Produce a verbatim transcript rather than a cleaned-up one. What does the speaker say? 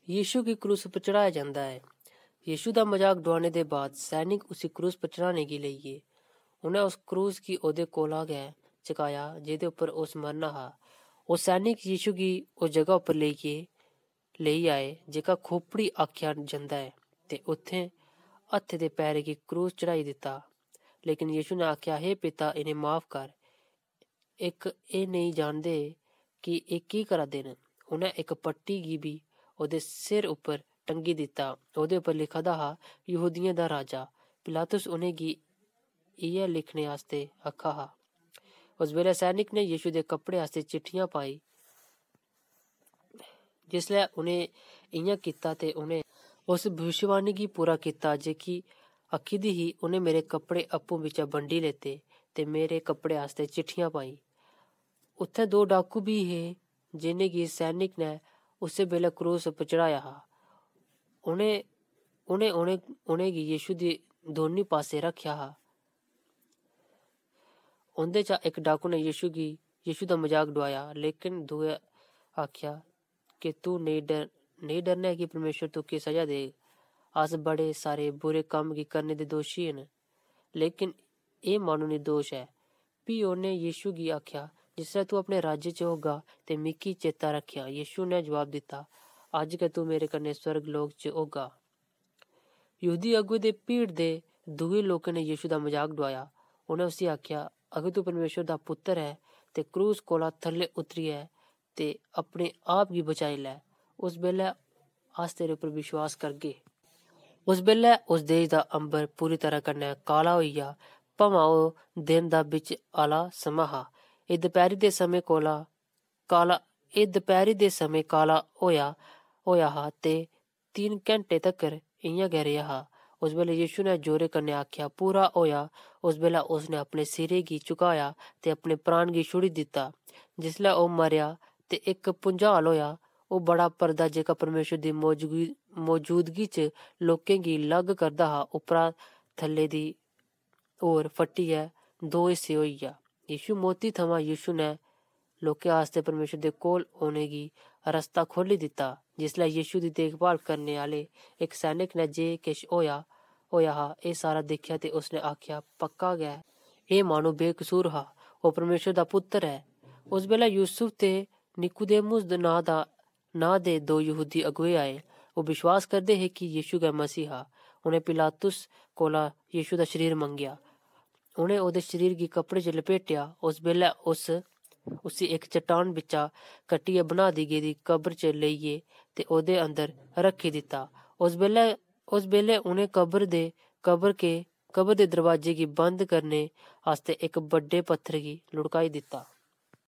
यीशु गी क्रूस पर चढ़ाया जाता है। यीशु का मजाक डुआने के बाद सैनिक उसी क्रूस पर चढ़ाने गी लेई गे। उन्हें उस क्रूस गी ओहदे कोला गै चकाया जेह्दे उप्पर उस मरना हा। ओह् सैनिक यीशु गी उस जगह उप्पर लेइयै लेई आए जेह्का खोपड़ी आखेआ जंदा ऐ ते उत्थें हत्थ ते पैरें गी क्रूस चढ़ाई दित्ता। लेकिन यीशु ने आखेआ, हे पिता, इन्हें माफ कर, इक एह् नेईं जानदे कि एह् की करा दे न। उ'नें इक पट्टी गी बी ओह्दे सिर उप्पर टंगी दित्ता। ओह्दे उप्पर लिखा दा हा, यहूदियें दा राजा। पिलातुस उ'नें गी इ'यै लिखने आस्तै आखा हा। उस बेल्लै सैनिक ने यीशु दे कपड़े आस्तै चिट्ठियां पाई। जिसलै उ'नें इ'यां कीता ते उ'नें उस भविष्यवाणी गी पूरा कीता जेह्की आखी दी ही, उ'नें मेरे कपड़े अप्पूं बिच्चा बंडी लैते ते मेरे कपड़े आस्तै चिट्ठियां पाई। उत्थें दो डाकू बी हे जि'नें गी सैनिक ने उस्सै बेल्लै क्रूस उप्पर चढ़ाया हा। उ'नें उ'नें उ'नें उ'नें गी यीशु दे दौनीं पास्सै रक्खेआ हा। उं'दे चा इक डाकू ने यीशु गी यीशु दा मजाक डुआया, लेकिन दुए आखेआ कि तू नेईं डर नेईं डरना ऐ कि परमेश्वर तुकी सजा देग। अस बड़े सारे बुरे कम्म गी करने दे दोशी न, लेकिन एह् माह्नू निर्दोश ऐ। फ्ही उ'न्नै यीशु गी आखेआ, जिसलै तू अपने राज्य च होगा ते मिगी चेता रक्खेआं। यीशु ने जवाब दित्ता, अज्ज गै तू मेरे कन्नै सुरगलोक च होगा। यहूदी अगुवे ते भीड़ दे दुए लोकें ने यीशु दा मजाक डुआया। उ'नें उस्सी आखेआ, अगर तू परमेश्वर दा पुत्तर ऐ ते क्रूस कोला थल्ले उतरियै ते अपने आप गी बचाई लै, उस बेल्लै अस तेरे उप्पर विश्वास करगे। उस बेल्लै उस देश दा अंबर पूरी तरह कन्नै काला होई गेआ, भामां ओह् दिन दा बिच्च आह्ला समां हा। एह् दपैह्री दे समें कोला काला एह् दपैह्री दे समें काला होएआ होएआ हा ते तीन घैंटे तक्कर इ'यां गै रेहा हा। उस बेल्लै यीशु ने जोरे कन्नै आखेआ, पूरा होएआ। उस बेल्लै उसने अपने सिरै गी झुकाया ते अपने प्राण गी छुड़ी दित्ता। जिसलै ओह् मरेआ ते इक भुंचाल होएआ, ओह् बड़ा पर्दा जेह्का परमेश्वर दी मौजूदगी मौजूदगी च लोकें गी लग करदा हा, उप्परा थल्ले दी ओर फट्टियै दो हिस्से होई गेआ। यीशु मौती थमां यीशु ने लोकें आस्तै परमेश्वर दे कोल औने गी रस्ता खोह्ली दित्ता। जिसलै यीशु दी देखभाल करने आह्ले इक सैनिक ने जे किश होएआ होएआ हा एह् सारा दिक्खेआ ते उसने आखेआ, पक्का गै एह् माह्नू बेकसूर हा, ओह् परमेश्वर दा पुत्तर ऐ। उस बेल्लै यूसुफ ते निकुदेमुस नां दा नां दे दो यहूदी अगुवे आए। ओह् विश्वास करदे हे कि यीशु गै मसीह हा। उ'नें पिलातुस कोला यीशु दा शरीर मंगेआ। उ'नें ओह्दे शरीर गी कपड़े च लपेटेआ। उस बेल्लै उस उस्सी इक चट्टान बिच्चा कट्टियै बना दी गेदी कब्र च लेइयै ते ओह्दे अंदर रक्खी दित्ता। उस बेल्लै उस बेल्लै उ'नें कब्र दे कब्र के कब्र दे दरवाजे गी बंद करने आस्तै इक बड्डे पत्थर गी लुढ़काई दित्ता।